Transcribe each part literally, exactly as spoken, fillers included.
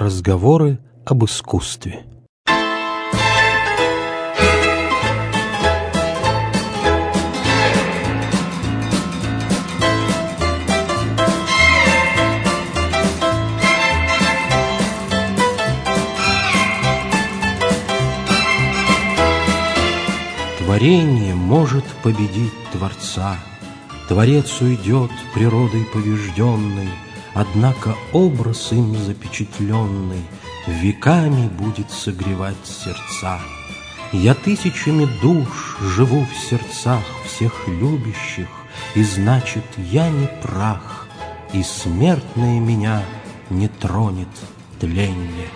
Разговоры об искусстве. Творение может победить Творца. Творец уйдет природой побежденной, однако образ им запечатленный веками будет согревать сердца. Я тысячами душ живу в сердцах всех любящих, и значит, я не прах, и смертное меня не тронет тленье.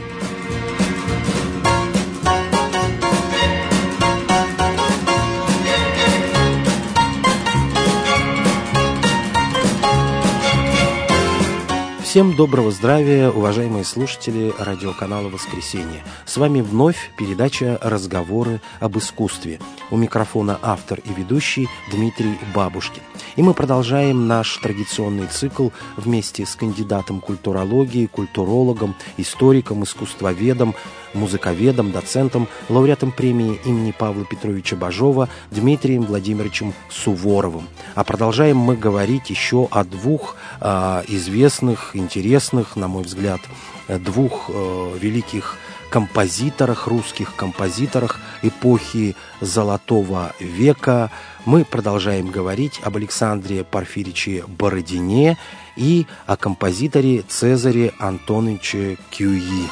Всем доброго здравия, уважаемые слушатели радиоканала «Воскресенье». С вами вновь передача «Разговоры об искусстве». У микрофона автор и ведущий Дмитрий Бабушкин. И мы продолжаем наш традиционный цикл вместе с кандидатом культурологии, культурологом, историком, искусствоведом, музыковедом, доцентом, лауреатом премии имени Павла Петровича Бажова Дмитрием Владимировичем Суворовым. А продолжаем мы говорить еще о двух э, известных, интересных, на мой взгляд, двух э, великих композиторах, русских композиторах эпохи Золотого века. Мы продолжаем говорить об Александре Порфирьевиче Бородине и о композиторе Цезаре Антоновиче Кюи.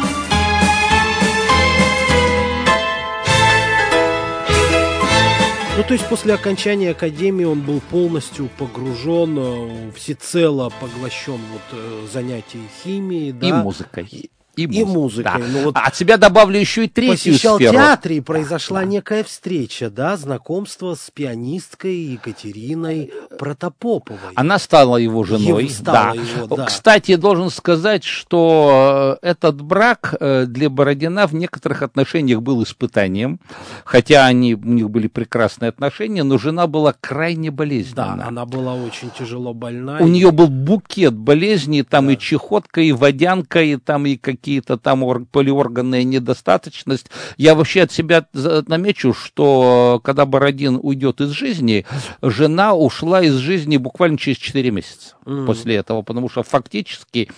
Ну, то есть после окончания академии он был полностью погружен, всецело поглощен вот, занятием химией, да? И музыкой. И, и музыкой. Да. Ну, вот а от себя добавлю еще и третью посещал сферу. театр, и произошла да, некая встреча, да, знакомство с пианисткой Екатериной Протопоповой. Она стала его женой. Его стала да. его, да. Кстати, я должен сказать, что этот брак для Бородина в некоторых отношениях был испытанием, хотя они, у них были прекрасные отношения, но жена была крайне болезненна. Да, она была очень тяжело больна. У и... нее был букет болезней, там да. и чехотка, и водянка, и там и какие какие-то там полиорганная недостаточность. Я вообще от себя намечу, что когда Бородин уйдет из жизни, жена ушла из жизни буквально через четыре месяца mm. после этого, потому что фактически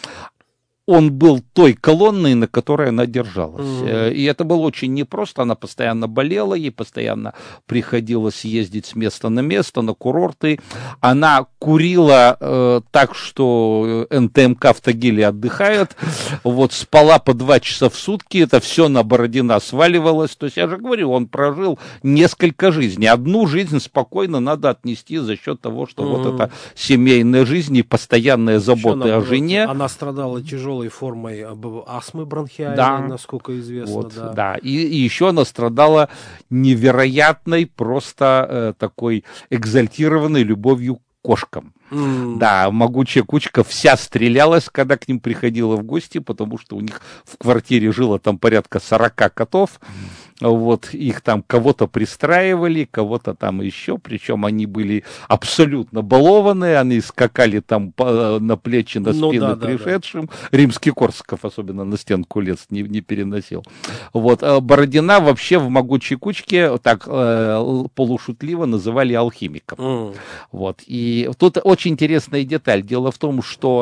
он был той колонной, на которой она держалась. Mm. И это было очень непросто. Она постоянно болела, ей постоянно приходилось ездить с места на место, на курорты. Она курила э, так, что эн тэ эм ка в Тагиле отдыхает. Вот, спала по два часа в сутки. Это все на Бородина сваливалось. То есть, я же говорю, он прожил несколько жизней. Одну жизнь спокойно надо отнести за счет того, что mm. вот эта семейная жизнь и постоянная забота о жене. Она страдала тяжелой формой астмы бронхиальной, да. насколько известно. Вот, да. да. И, и еще она страдала невероятной, просто э, такой экзальтированной любовью к кошкам. Mm. Да, могучая кучка вся стрелялась, когда к ним приходила в гости, потому что у них в квартире жило там порядка сорока котов. Вот, их там кого-то пристраивали, кого-то там еще, причем они были абсолютно балованные, они скакали там по, на плечи, на спины ну, да, пришедшим. Да, да. Римский Корсаков особенно на стенку лез, не, не переносил. Вот, Бородина вообще в могучей кучке так э, полушутливо называли алхимиком. Mm. Вот, и тут очень интересная деталь. Дело в том, что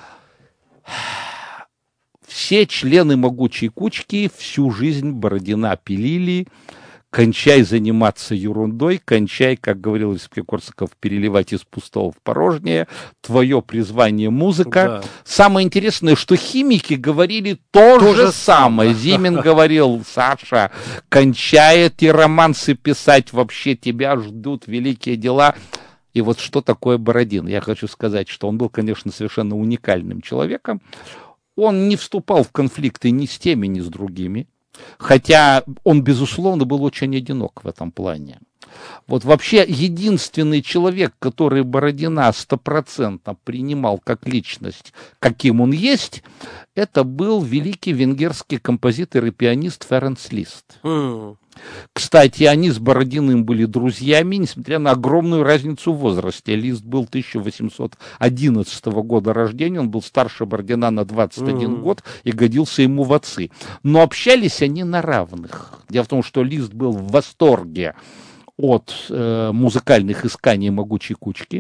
все члены могучей кучки всю жизнь Бородина пилили, кончай заниматься ерундой, кончай, как говорил Римский Корсаков, переливать из пустого в порожнее, твое призвание музыка. Да. Самое интересное, что химики говорили то, то же, же самое. Зимин говорил: Саша, кончай эти романсы писать, вообще тебя ждут великие дела. И вот что такое Бородин? Я хочу сказать, что он был, конечно, совершенно уникальным человеком. Он не вступал в конфликты ни с теми, ни с другими, хотя он, безусловно, был очень одинок в этом плане. Вот вообще единственный человек, который Бородина стопроцентно принимал как личность, каким он есть, это был великий венгерский композитор и пианист Ференц Лист. Mm. Кстати, они с Бородиным были друзьями, несмотря на огромную разницу в возрасте. Лист был тысяча восемьсот одиннадцатого года рождения, он был старше Бородина на двадцать один mm-hmm. год и годился ему в отцы. Но общались они на равных. Дело в том, что Лист был в восторге от э, музыкальных исканий «Могучей кучки».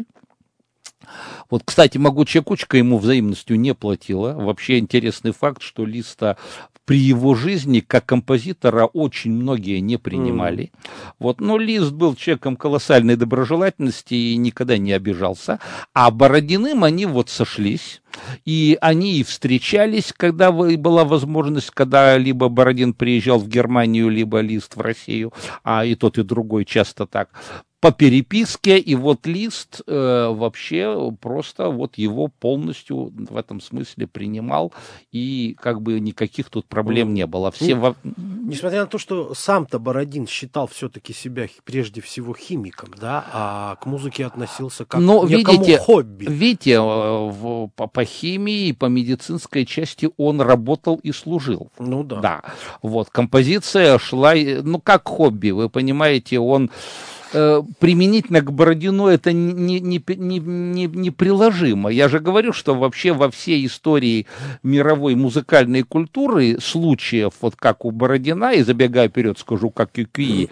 Вот, кстати, «Могучая кучка» ему взаимностью не платила. Вообще интересный факт, что Листа при его жизни как композитора очень многие не принимали. Mm. Вот, но Лист был человеком колоссальной доброжелательности и никогда не обижался. А Бородиным они вот сошлись. И они и встречались, когда была возможность, когда либо Бородин приезжал в Германию, либо Лист в Россию, а и тот, и другой часто так, по переписке, и вот Лист э, вообще просто вот его полностью в этом смысле принимал, и как бы никаких тут проблем mm. не было. Все ну, во... Несмотря на то, что сам-то Бородин считал все-таки себя прежде всего химиком, да, а к музыке относился как Но, к некому видите, хобби. Видите, в, по, по химии и по медицинской части он работал и служил. Ну да. Да. Вот, композиция шла, ну как хобби, вы понимаете, он... применительно к Бородину это не, не, не, не, не приложимо. Я же говорю, что вообще во всей истории мировой музыкальной культуры случаев, вот как у Бородина, и забегая вперед скажу, как и Кюи,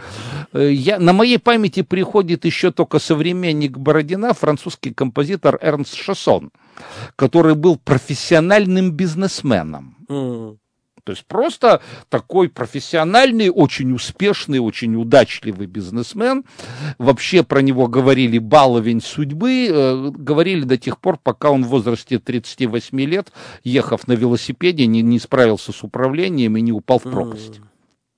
я, на моей памяти приходит еще только современник Бородина, французский композитор Эрнст Шассон, который был профессиональным бизнесменом. Mm. То есть просто такой профессиональный, очень успешный, очень удачливый бизнесмен. Вообще про него говорили баловень судьбы, э, говорили до тех пор, пока он в возрасте тридцати восьми лет, ехав на велосипеде, не, не справился с управлением и не упал в пропасть. Mm.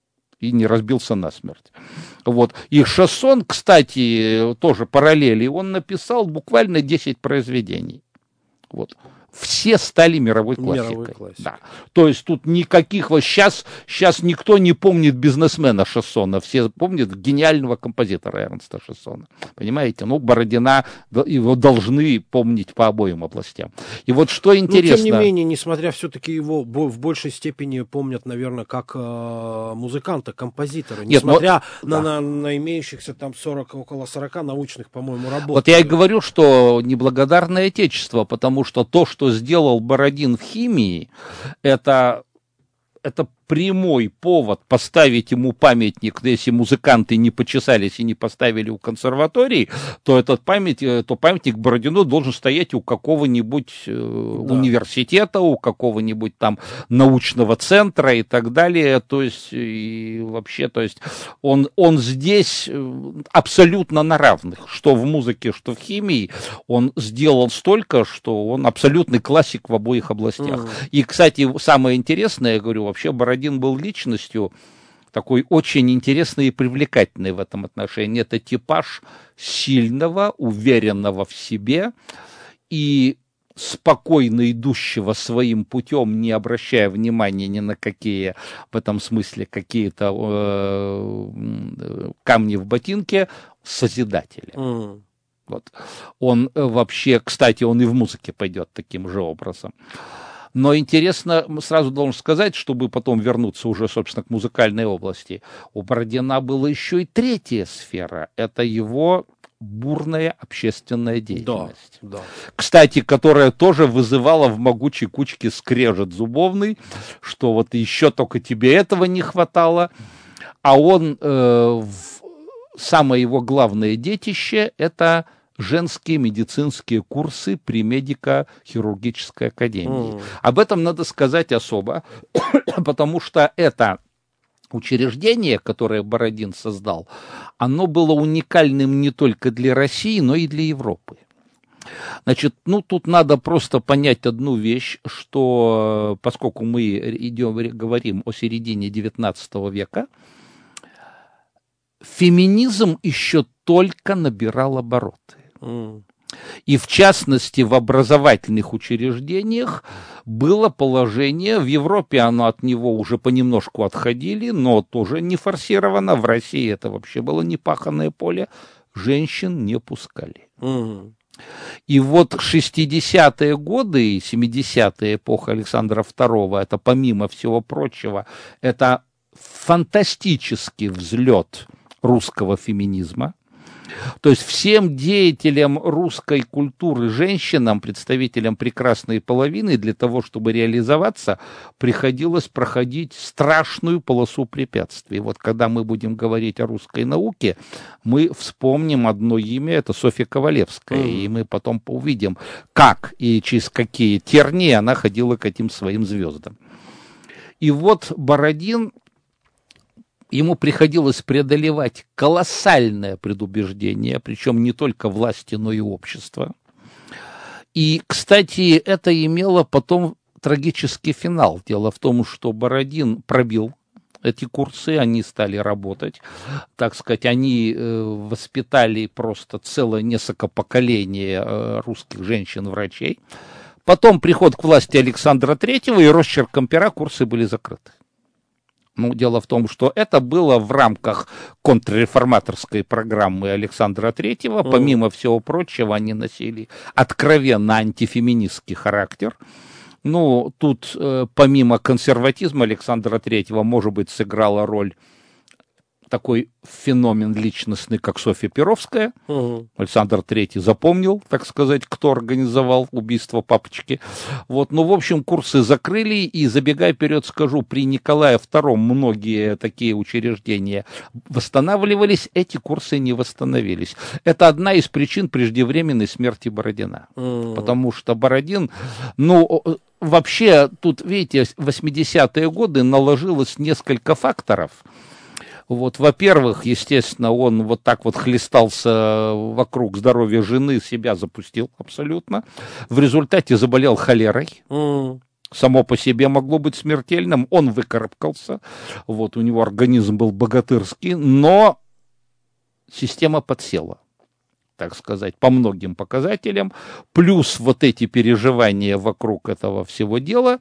И не разбился насмерть. Вот. И Шассон, кстати, тоже параллели, он написал буквально десять произведений. Вот. Все стали мировой классикой. Мировой классикой. Да. То есть тут никаких... Вот сейчас, сейчас никто не помнит бизнесмена Шассона, все помнят гениального композитора Эрнста Шассона. Понимаете? Ну, Бородина, его должны помнить по обоим областям. И вот что интересно... Но, тем не менее, несмотря все-таки его в большей степени помнят, наверное, как э, музыканта, композитора, несмотря Нет, но... на, на, на имеющихся там сорок, около сорока научных, по-моему, работ. Вот я и говорю, что неблагодарное отечество, потому что то, что сделал Бородин в химии, это, это прямой повод поставить ему памятник, если музыканты не почесались и не поставили у консерватории, то этот памятник, то памятник Бородину должен стоять у какого-нибудь э, да. университета, у какого-нибудь там научного центра и так далее. То есть и вообще, то есть он, он здесь абсолютно на равных, что в музыке, что в химии. Он сделал столько, что он абсолютный классик в обоих областях. Mm. И, кстати, самое интересное, я говорю, вообще Бородин Бородин был личностью такой очень интересной и привлекательной в этом отношении. Это типаж сильного, уверенного в себе и спокойно идущего своим путем, не обращая внимания ни на какие, в этом смысле, какие-то э, камни в ботинке, созидателя. Mm. Вот. Он вообще, кстати, он и в музыке пойдет таким же образом. Но интересно, сразу должен сказать, чтобы потом вернуться уже, собственно, к музыкальной области, у Бородина была еще и третья сфера. Это его бурная общественная деятельность. Да, да. Кстати, которая тоже вызывала в «Могучей кучке» скрежет зубовный, что вот еще только тебе этого не хватало. А он, э, в, самое его главное детище – это... женские медицинские курсы при медико-хирургической академии. Mm. Об этом надо сказать особо, потому что это учреждение, которое Бородин создал, оно было уникальным не только для России, но и для Европы. Значит, ну, тут надо просто понять одну вещь, что поскольку мы идем, говорим о середине девятнадцатого века, феминизм еще только набирал обороты. И в частности в образовательных учреждениях было положение, в Европе оно от него уже понемножку отходили, но тоже не форсировано, в России это вообще было непаханное поле, женщин не пускали. Угу. И вот шестидесятые годы и семидесятые, эпоха Александра второго, это помимо всего прочего, это фантастический взлет русского феминизма. То есть всем деятелям русской культуры, женщинам, представителям прекрасной половины, для того, чтобы реализоваться, приходилось проходить страшную полосу препятствий. Вот когда мы будем говорить о русской науке, мы вспомним одно имя, это Софья Ковалевская, mm. и мы потом увидим, как и через какие тернии она ходила к этим своим звездам. И вот Бородин, ему приходилось преодолевать колоссальное предубеждение, причем не только власти, но и общества. И, кстати, это имело потом трагический финал. Дело в том, что Бородин пробил эти курсы, они стали работать. Так сказать, они э, воспитали просто целое несколько поколений э, русских женщин-врачей. Потом приход к власти Александра Третьего, и росчерком пера курсы были закрыты. Ну, дело в том, что это было в рамках контрреформаторской программы Александра Третьего. Mm. Помимо всего прочего, они носили откровенно антифеминистский характер. Ну, тут э, помимо консерватизма Александра Третьего, может быть, сыграла роль такой феномен личностный, как Софья Перовская. Угу. Александр Третий запомнил, так сказать, кто организовал убийство папочки. Вот. Ну, в общем, курсы закрыли, и, забегая вперед, скажу, при Николае Втором многие такие учреждения восстанавливались, эти курсы не восстановились. Это одна из причин преждевременной смерти Бородина. Угу. Потому что Бородин, ну, вообще, тут, видите, в восьмидесятые годы наложилось несколько факторов. Вот, во-первых, естественно, он вот так вот хлестался вокруг здоровья жены, себя запустил абсолютно. В результате заболел холерой. Mm. Само по себе могло быть смертельным. Он выкарабкался. Вот, у него организм был богатырский, но система подсела, так сказать, по многим показателям. Плюс вот эти переживания вокруг этого всего дела.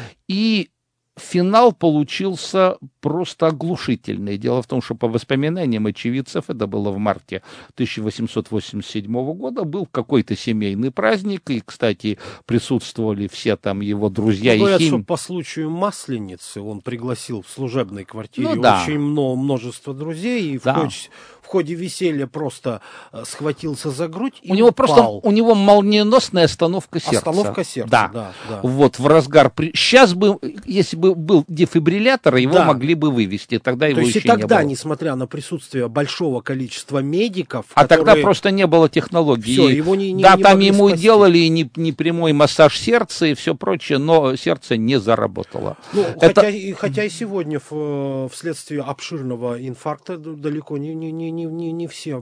И финал получился просто оглушительный. Дело в том, что по воспоминаниям очевидцев, это было в марте тысяча восемьсот восемьдесят седьмого года, был какой-то семейный праздник, и, кстати, присутствовали все там его друзья. Ну, говорят, и хим... что по случаю Масленицы он пригласил в служебной квартире ну, да. очень много, множество друзей, и да. в, ходе, в ходе веселья просто схватился за грудь и у него упал. Просто, у него молниеносная остановка сердца. Остановка сердца, да. да, да. Вот, в разгар. Сейчас бы, если бы был дефибриллятор, его да. могли бы вывести, тогда его То есть еще и тогда, не было. Несмотря на присутствие большого количества медиков, а которые... тогда просто не было технологий. Все, его не, не, да, не там ему спасти. делали не, не прямой массаж сердца и все прочее, но сердце не заработало. Ну, Это... хотя, и, хотя и сегодня в, вследствие обширного инфаркта далеко не, не, не, не, не все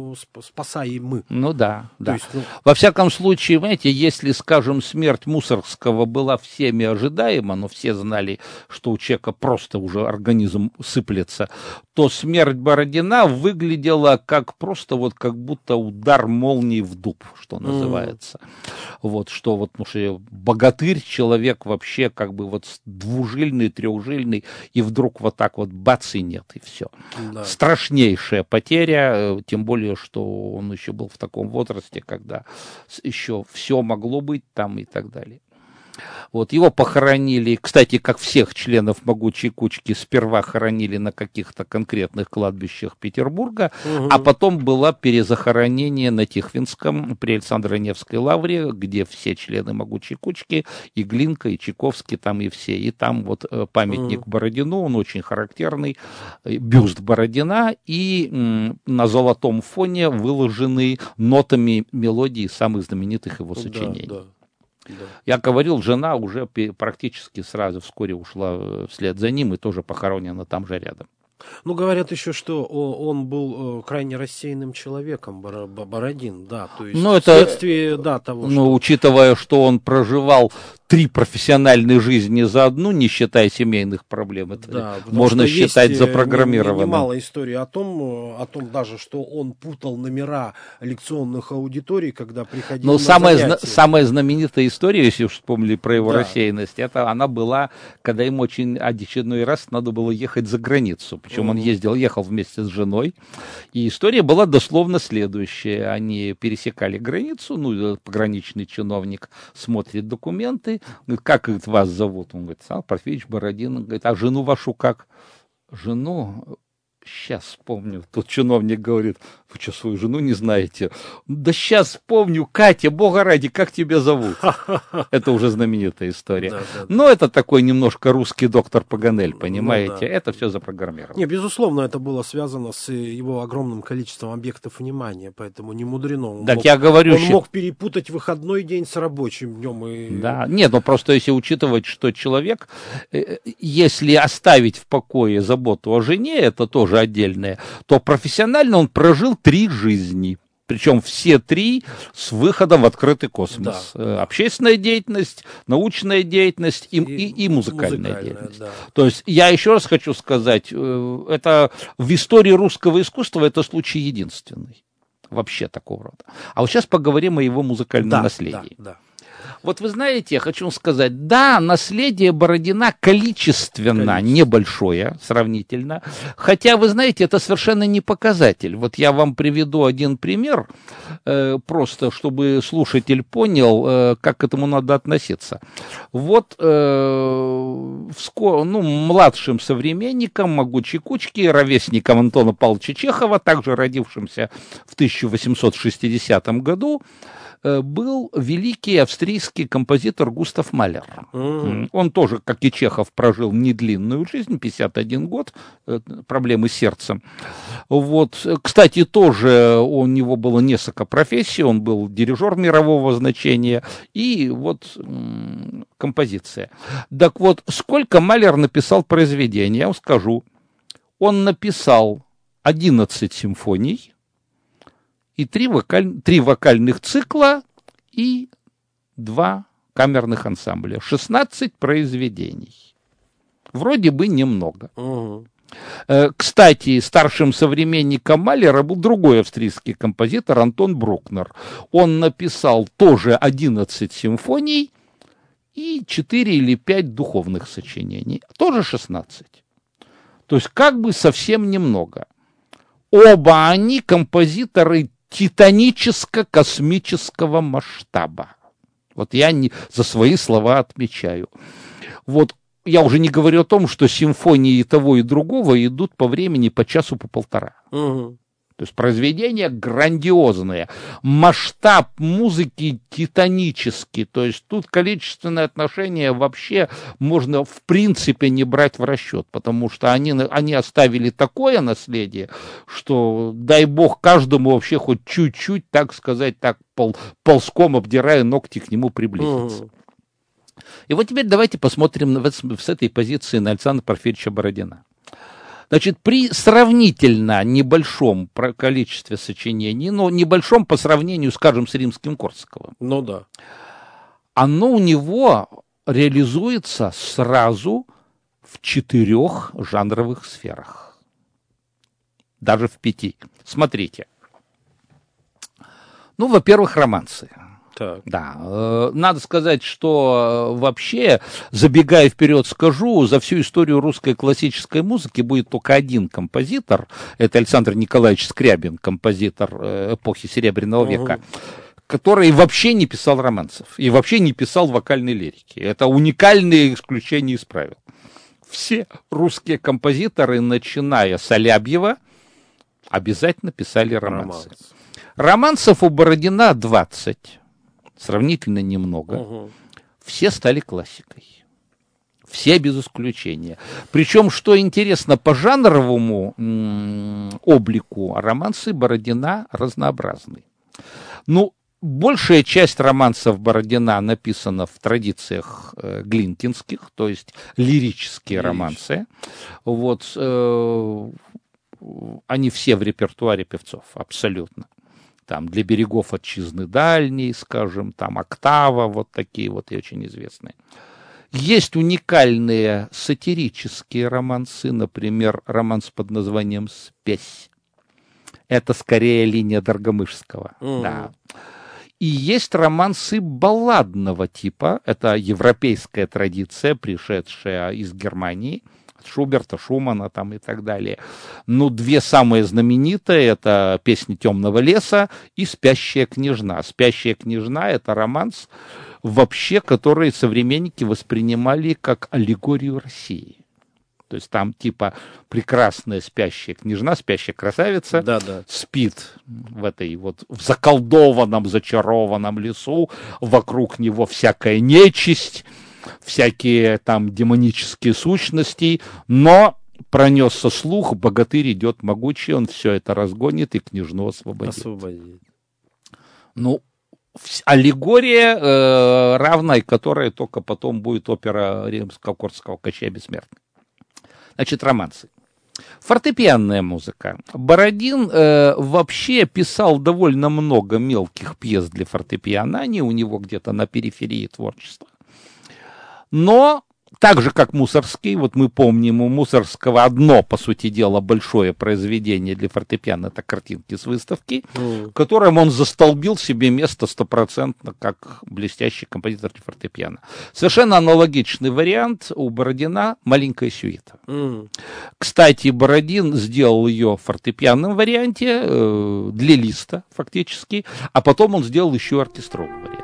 спасаемы. Ну да, да. Есть, ну... Во всяком случае, знаете, если, скажем, смерть Мусоргского была всеми ожидаема, но все знали, что у человека просто уже организм сыплется, то смерть Бородина выглядела как просто вот как будто удар молнии в дуб, что называется. Mm. Вот, что вот, ну, что богатырь, человек вообще как бы вот двужильный, трехжильный, и вдруг вот так вот бац и нет, и все. Да. Страшнейшая потеря, тем более, что он еще был в таком возрасте, когда еще все могло быть там и так далее. Вот, его похоронили, кстати, как всех членов «Могучей кучки», сперва хоронили на каких-то конкретных кладбищах Петербурга, угу. а потом было перезахоронение на Тихвинском при Александро-Невской лавре, где все члены «Могучей кучки», и Глинка, и Чайковский, там и все. И там вот памятник угу. Бородину, он очень характерный, бюст Бородина, и м, на золотом фоне выложены нотами мелодии самых знаменитых его сочинений. Да, да. Да. Я говорил, жена уже практически сразу вскоре ушла вслед за ним и тоже похоронена там же рядом. Ну, говорят еще, что он был крайне рассеянным человеком, Бородин, да, то есть ну, это, вследствие, да, того, ну, что... учитывая, что он проживал три профессиональные жизни за одну, не считая семейных проблем, это да, можно считать запрограммированным. Немало историй о том, о том даже, что он путал номера лекционных аудиторий, когда приходил Но на самая, занятия. самая знаменитая история, если уж вспомнили про его да. рассеянность, это она была, когда ему очень очередной раз надо было ехать за границу. Причем mm-hmm. он ездил, ехал вместе с женой. И история была дословно следующая. Они пересекали границу, ну, пограничный чиновник смотрит документы, говорит, как говорит, вас зовут? Он говорит, Александр Порфирьевич Бородин. Он говорит, а жену вашу как? Жену... Сейчас вспомню. Тут чиновник говорит, вы что, свою жену не знаете? Да сейчас вспомню. Катя, бога ради, как тебя зовут? Это уже знаменитая история. Да, да, да. Но это такой немножко русский доктор Паганель, понимаете? Ну, да. Это все запрограммировано. Не, безусловно, это было связано с его огромным количеством объектов внимания, поэтому не мудрено. Он, так мог, я говорю, он мог перепутать выходной день с рабочим днем. И... Да, нет, ну просто если учитывать, что человек, если оставить в покое заботу о жене, это тоже отдельное, то профессионально он прожил три жизни. Причем все три с выходом в открытый космос. Да. Общественная деятельность, научная деятельность и, и, и, и музыкальная, музыкальная деятельность. Да. То есть я еще раз хочу сказать, это в истории русского искусства это случай единственный. Вообще такого рода. А вот сейчас поговорим о его музыкальном да, наследии. Да, да. Вот вы знаете, я хочу сказать, да, наследие Бородина количественно Количество. небольшое, сравнительно, хотя, вы знаете, это совершенно не показатель. Вот я вам приведу один пример, э, просто чтобы слушатель понял, э, как к этому надо относиться. Вот э, вскоре, ну, младшим современником Могучей Кучки, ровесником Антона Павловича Чехова, также родившимся в тысяча восемьсот шестидесятом году, был великий австрийский композитор Густав Малер. Mm-hmm. Он тоже, как и Чехов, прожил недлинную жизнь, пятьдесят один год, проблемы с сердцем. Вот. Кстати, тоже у него было несколько профессий, он был дирижер мирового значения и вот композиция. Так вот, сколько Малер написал произведений, я вам скажу. Он написал одиннадцать симфоний, и три, вокаль... три вокальных цикла и два камерных ансамбля. шестнадцать произведений. Вроде бы немного. Угу. Кстати, старшим современником Малера был другой австрийский композитор Антон Брукнер. Он написал тоже одиннадцать симфоний и четыре или пять духовных сочинений. Тоже шестнадцать. То есть как бы совсем немного. Оба они композиторы титаническо-космического масштаба. Вот я не, за свои слова отмечаю. Вот я уже не говорю о том, что симфонии и того, и другого идут по времени по часу, по полтора. Угу. То есть произведения грандиозные. Масштаб музыки титанический. То есть тут количественное отношение вообще можно в принципе не брать в расчет, потому что они, они оставили такое наследие, что дай бог каждому вообще хоть чуть-чуть, так сказать, так пол, ползком обдирая ногти к нему приблизиться. Mm. И вот теперь давайте посмотрим с этой позиции на Александра Порфирьевича Бородина. Значит, при сравнительно небольшом количестве сочинений, но небольшом по сравнению, скажем, с Римским-Корсаковым. Ну да. Оно у него реализуется сразу в четырех жанровых сферах. Даже в пяти. Смотрите. Ну, во-первых, романсы. Так. Да, э, надо сказать, что э, вообще, забегая вперед, скажу, за всю историю русской классической музыки будет только один композитор, это Александр Николаевич Скрябин, композитор э, эпохи Серебряного угу. века, который вообще не писал романсов и вообще не писал вокальной лирики. Это уникальное исключение из правил. Все русские композиторы, начиная с Алябьева, обязательно писали романсы. Романс. Романсов у Бородина двадцать. Сравнительно немного. Угу. Все стали классикой. Все без исключения. Причем, что интересно, по жанровому м- облику романсы Бородина разнообразны. Ну, большая часть романсов Бородина написана в традициях э, глинкинских, то есть лирические Лирич. романсы. Вот, э, они все в репертуаре певцов, абсолютно. Там для берегов отчизны дальней, скажем, там октава, вот такие вот и очень известные. Есть уникальные сатирические романсы, например, романс под названием «Спесь». Это скорее линия Доргомышского. Mm. Да. И есть романсы балладного типа, это европейская традиция, пришедшая из Германии, Шуберта, Шумана там и так далее. Ну, две самые знаменитые, это «Песни темного леса» и «Спящая княжна». «Спящая княжна» — это романс, вообще, который современники воспринимали как аллегорию России. То есть там типа прекрасная спящая княжна, спящая красавица да, да. спит в этой вот в заколдованном, зачарованном лесу, вокруг него всякая нечисть, всякие там демонические сущности, но пронесся слух, богатырь идет могучий, он все это разгонит и княжну освободит. Освободит. Ну, аллегория, э, равной которой только потом будет опера Римского-Корсакова «Кощей бессмертный». Значит, романсы. Фортепианная музыка. Бородин э, вообще писал довольно много мелких пьес для фортепиано, они у него где-то на периферии творчества. Но так же, как Мусорский, вот мы помним, у Мусорского одно, по сути дела, большое произведение для фортепиано, это картинки с выставки, mm. которым он застолбил себе место стопроцентно, как блестящий композитор для фортепиано. Совершенно аналогичный вариант у Бородина «Маленькая сюита». Mm. Кстати, Бородин сделал ее в фортепианном варианте, э, для Листа фактически, а потом он сделал еще оркестровый вариант.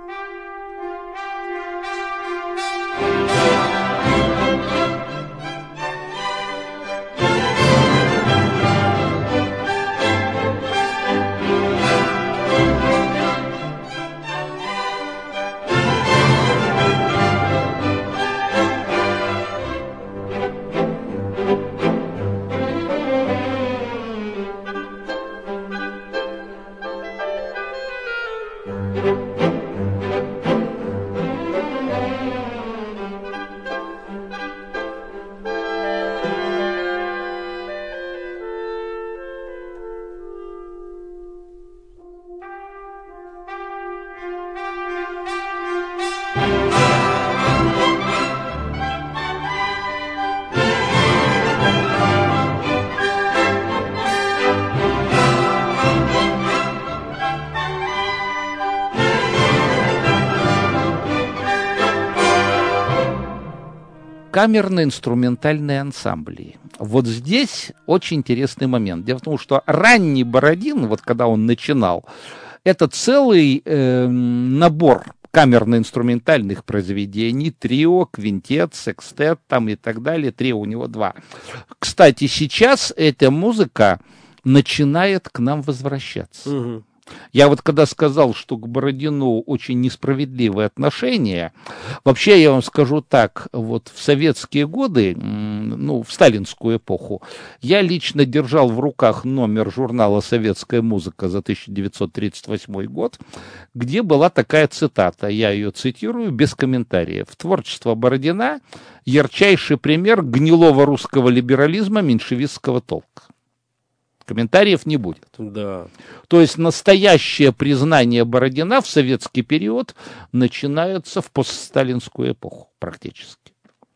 Камерно-инструментальные ансамбли. Вот здесь очень интересный момент. Дело в том, что ранний Бородин, вот когда он начинал, это целый э, набор камерно-инструментальных произведений, трио, квинтет, секстет там и так далее. Трио у него два. Кстати, сейчас эта музыка начинает к нам возвращаться. Угу. Я вот когда сказал, что к Бородину очень несправедливое отношение, вообще я вам скажу так, вот в советские годы, ну, в сталинскую эпоху, я лично держал в руках номер журнала «Советская музыка» за тысяча девятьсот тридцать восьмой год, где была такая цитата, я ее цитирую без комментариев. «Творчество Бородина – ярчайший пример гнилого русского либерализма меньшевистского толка». Комментариев не будет. Да. То есть настоящее признание Бородина в советский период начинается в постсталинскую эпоху практически.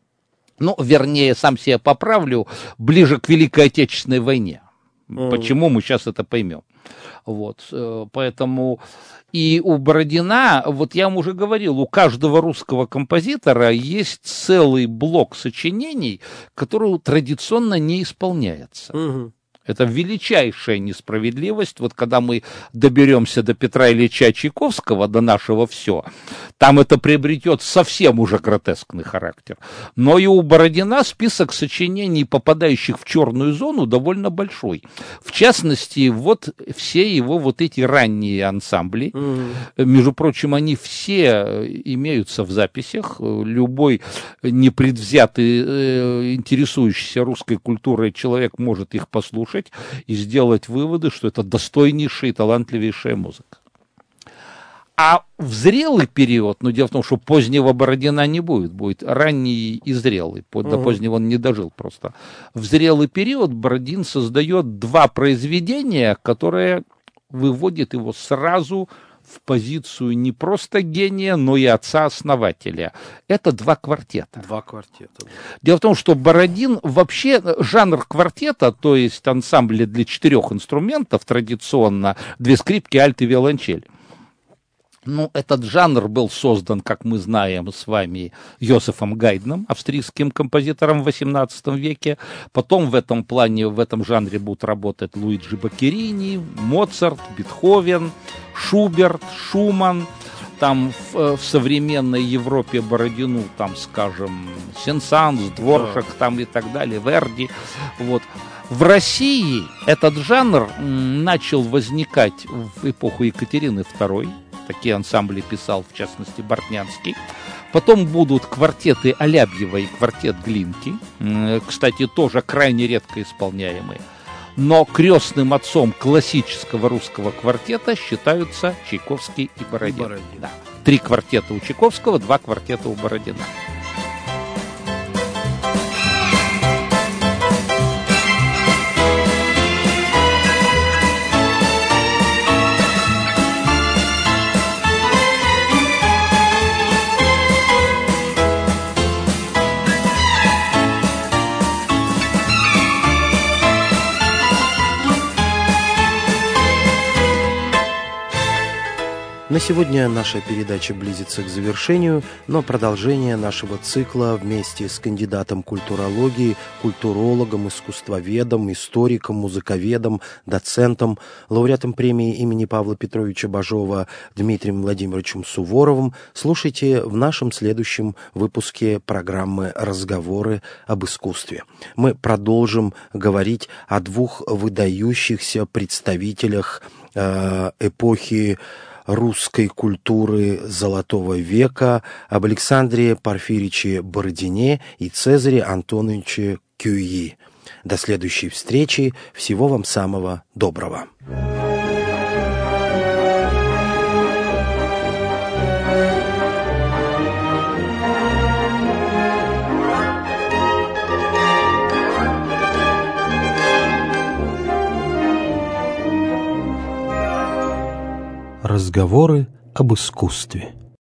Ну, вернее, сам себя поправлю, ближе к Великой Отечественной войне. Mm. Почему, мы сейчас это поймем. Вот, поэтому и у Бородина, вот я вам уже говорил, у каждого русского композитора есть целый блок сочинений, который традиционно не исполняется. Mm-hmm. Это величайшая несправедливость. Вот когда мы доберемся до Петра Ильича Чайковского, до нашего «все», там это приобретет совсем уже гротескный характер. Но и у Бородина список сочинений, попадающих в черную зону, довольно большой. В частности, вот все его вот эти ранние ансамбли, mm-hmm. между прочим, они все имеются в записях. Любой непредвзятый, интересующийся русской культурой человек может их послушать и сделать выводы, что это достойнейшая и талантливейшая музыка. А в зрелый период, ну, дело в том, что позднего Бородина не будет, будет ранний и зрелый, до uh-huh. позднего он не дожил просто. В зрелый период Бородин создает два произведения, которые выводят его сразу в позицию не просто гения, но и отца-основателя. Это два квартета. Два квартета. Да. Дело в том, что Бородин вообще жанр квартета, то есть ансамбля для четырех инструментов, традиционно две скрипки, альт и виолончель. Ну, этот жанр был создан, как мы знаем с вами, Йосефом Гайдном, австрийским композитором в восемнадцатом веке. Потом в этом плане, в этом жанре будут работать Луиджи Баккерини, Моцарт, Бетховен, Шуберт, Шуман. там в, в современной Европе Бородину, там, скажем, Сен-Санс, Дворжак, там и так далее, Верди. Вот. В России этот жанр начал возникать в эпоху Екатерины второй. Такие ансамбли писал, в частности, Бортнянский. Потом будут квартеты Алябьева и квартет Глинки. Кстати, тоже крайне редко исполняемые. Но крестным отцом классического русского квартета считаются Чайковский и Бородин. И Бородин. Да. Три квартета у Чайковского, два квартета у Бородина. На сегодня наша передача близится к завершению, но продолжение нашего цикла вместе с кандидатом культурологии, культурологом, искусствоведом, историком, музыковедом, доцентом, лауреатом премии имени Павла Петровича Бажова Дмитрием Владимировичем Суворовым слушайте в нашем следующем выпуске программы «Разговоры об искусстве». Мы продолжим говорить о двух выдающихся представителях э, эпохи русской культуры Золотого века, об Александре Порфирьевиче Бородине и Цезаре Антоновиче Кюи. До следующей встречи. Всего вам самого доброго. Разговоры об искусстве.